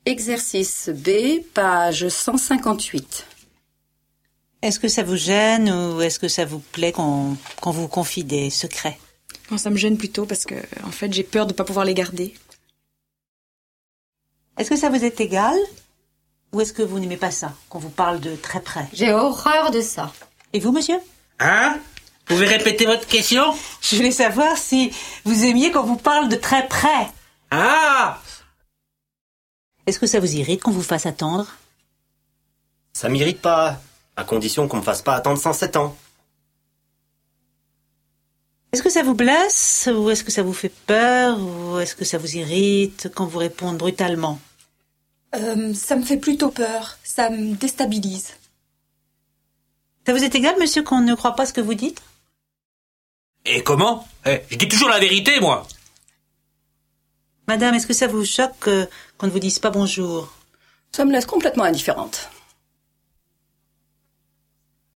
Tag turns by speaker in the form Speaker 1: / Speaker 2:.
Speaker 1: Exercice B, page 158.
Speaker 2: Est-ce que ça vous gêne ou est-ce que ça vous plaît qu'on vous confie des secrets?
Speaker 3: Bon, ça me gêne plutôt parce que, en fait, j'ai peur de ne pas pouvoir les garder.
Speaker 2: Est-ce que ça vous est égal ou est-ce que vous n'aimez pas ça, qu'on vous parle de très près?
Speaker 4: J'ai horreur de ça.
Speaker 2: Et vous, monsieur?
Speaker 5: Hein? Vous pouvez répéter votre question?
Speaker 2: Je voulais savoir si vous aimiez qu'on vous parle de très près.
Speaker 5: Ah!
Speaker 2: Est-ce que ça vous irrite qu'on vous fasse attendre?
Speaker 6: Ça m'irrite pas, à condition qu'on me fasse pas attendre 107 ans.
Speaker 2: Est-ce que ça vous blesse ou est-ce que ça vous fait peur ou est-ce que ça vous irrite qu'on vous réponde brutalement?
Speaker 3: Ça me fait plutôt peur. Ça me déstabilise.
Speaker 2: Ça vous est égal, monsieur, qu'on ne croit pas ce que vous dites?
Speaker 5: Et comment? Je dis toujours la vérité, moi.
Speaker 2: Madame, est-ce que ça vous choque qu'on ne vous dise pas bonjour?
Speaker 1: Ça me laisse complètement indifférente.